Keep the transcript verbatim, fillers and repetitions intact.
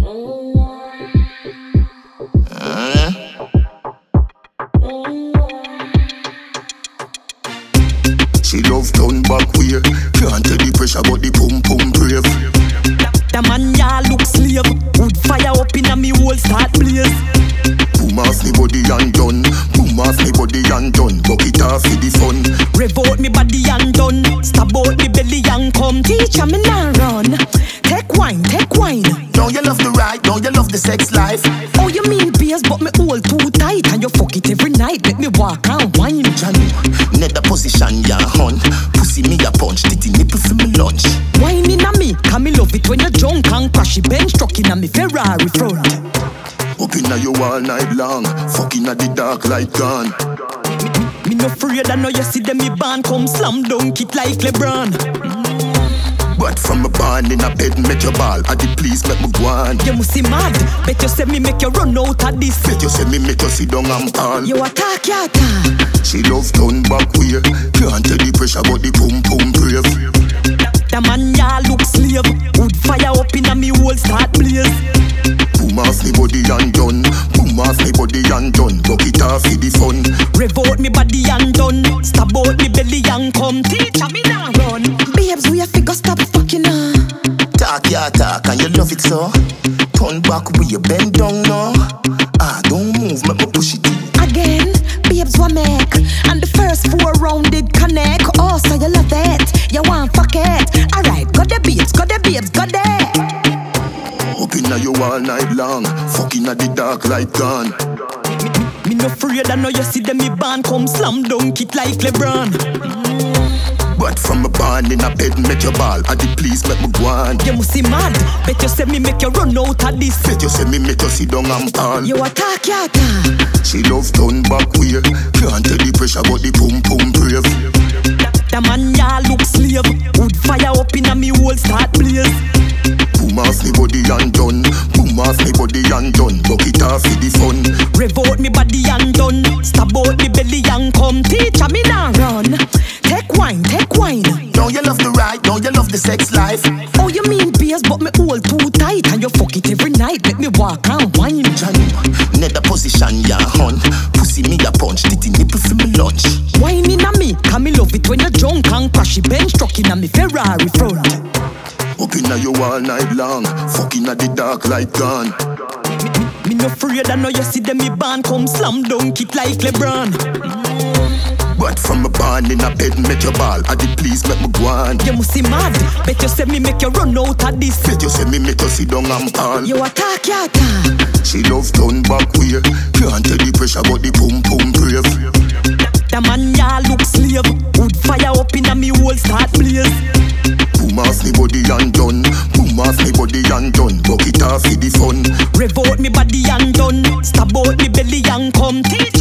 Uh. She love turn back way. Can't tell the pressure but the pum pum brave. The man ya look slave. Wood fire up in a me whole start blaze. Boom off me body and done. Boom off me body and done. Buck it off for the fun. Rev out me body and done. Stab out me belly and come. Teacher me now run. Take wine, take wine. Now you love the ride, now you love the sex life. Oh you mean beers but me all too tight. And you fuck it every night. Let me walk and wine. Johnny, net the position ya hun. Pussy me a punch, titty nipple for me lunch. Wine in a me, come me love it when you drunk and crash it bench truck in a me Ferrari front. Up inna you all night long, fucking at the dark light gone. Me, me no afraid I know you see them me band come slam dunk it like LeBron. But from a barn in a bed, make your ball. At the please make me go on. You must see mad. Bet you say me make you run out of this. Bet you say me make you sit down and fall. You attack, you attack. She love turn back way. Can't tell the pressure but the pum pum brave. The man ya look slave. Wood fire up in a me whole start blaze. Boom off me body and done. Boom off me body and done. Buck it off for the fun. Rev out me body and done. Stab out me belly and come. Teacher me now run. Babes we a figure stop fucking on. Talk ya talk and you love it so. Turn back with you bend down now. Ah don't move make me push it in. Again, babes what make. And the first four round did connect. Oh so you love it. You want fuck it. Alright got the babes, got the babes, got that. Up inna you all night long, fucking at the dark light gone. Me, me, me no afraid I know you see them me band come slam dunk it like LeBron. But from a barn in a bed, make your ball. At the please make me go on. You must see mad. Bet you say me make you run out of this. Bet you say me make you sit down and fall. You attack, you attack. She love turn back way. Can't tell the pressure but the pum pum brave. The man ya look slave. Wood fire up in a me whole start blaze. Boom off me body and done. Boom off me body and done. Buck it off for the fun. Rev out me body and done. Stab out me belly and come. Teacher me now run. Take wine, take wine. Now you love the ride, now you love the sex life. Oh you mean beers but me all too tight. And you fuck it every night. Let me walk and wine. Johnny, net the position ya hun. Pussy me a punch, titty nipple for me lunch. Wine in a me, come me love it when you drunk and crash it bench truck in a me Ferrari front. Up inna you all night long, fucking at the dark light gone. Me, me, me no afraid I know you see them me band come slam dunk it like LeBron. But from a barn in a bed, make your ball. At the please make me go on. You must see mad. Bet you say me make you run out of this. Bet you say me make you sit down and fall. You attack, you attack. She love turn back way. Can't tell the pressure but the pum pum brave. The man ya look slave. Wood fire up in a me whole start blaze. Boom off me body and done. Boom off me body and done. Buck it off for the fun. Rev out me body and done. Stab out me belly and come. Teach